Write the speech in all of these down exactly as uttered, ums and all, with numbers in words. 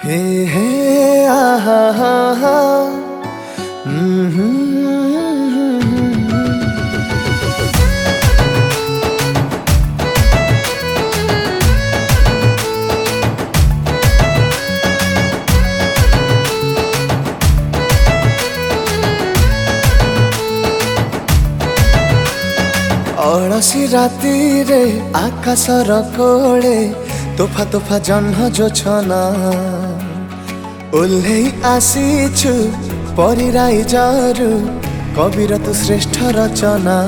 हे हे आहा हा हा अड़सी राती रे आकाशर कोले तोफा तोफा जह्न जोछना ओल्हे आसीछु परिराई जारु कविर तु श्रेष्ठ रचना।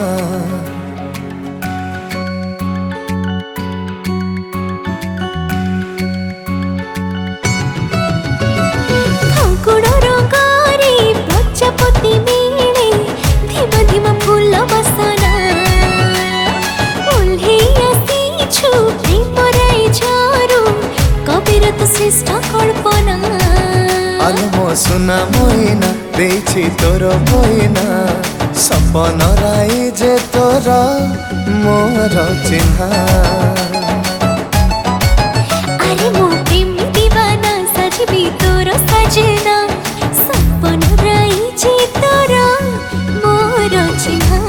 प्रजापति मिले धीम धीम फूल बसना श्रेष्ठ कल्पना। आलमो सुना मोइना देछि तोर मोइना सपन राई जे तोर मोर चिन्हा। अरे मो प्रेम दीवाना सजबी तोर सजना सपन राई जे तोर मोर चिन्हा।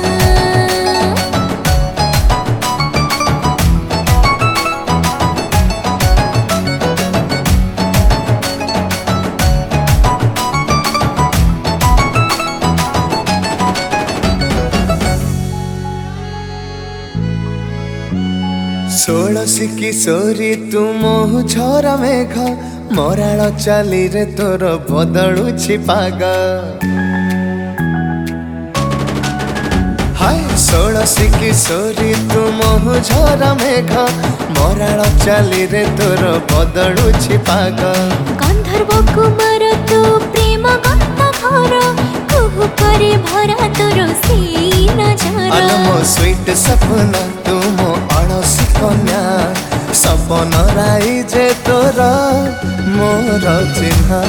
षोड़शी किशोरी तुम झरा मेघ मराल चाली रे तोर बदलुछि पाग। हाय षोड़शी किशोरी तुम झरा मेघ मराल चाली रे तोर बदलुछि पाग। गंधर्व कुमार तू प्रेम गंता घर कुहु करे भरा तोर सीना झरा। आलमो स्वीट सपना तुम अड़सी कन्या सपन राई जे तोर मोर चिन्हा।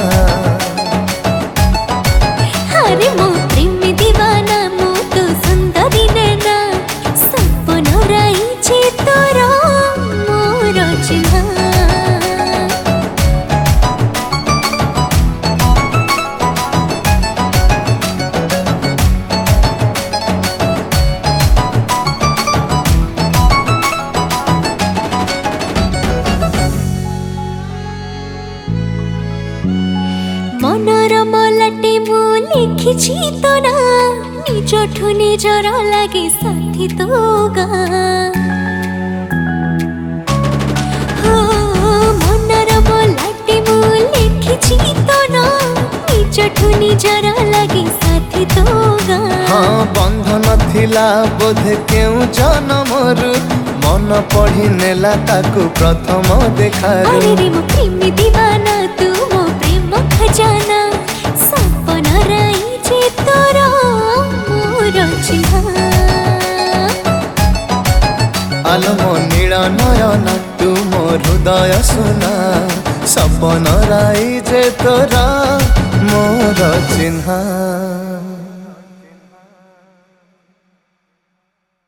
अरे मो प्रेम दीवाना मो तो सुंदरी नैना सपन राई जे तोर मोर चिन्हा। मनर मलाटे मु लिखिछि तो ना निजठु निजर लागे साथी तो गा। हो मनर मलाटे मु लिखिछि तो ना निजठु निजर लागे साथी तो गा। हाँ बंधन थिला बोधे केउ जनमरु मन पढ़ी नेला ताकू प्रथम देखारु। अरे रे मो प्रेम दीवाना तू मो प्रेम खजाना सपन राई जे तोर मोर चिन्हा। आलमो नील नयन तू मो हृदय सुना सपन राई जे तोर मोर चिन्हा।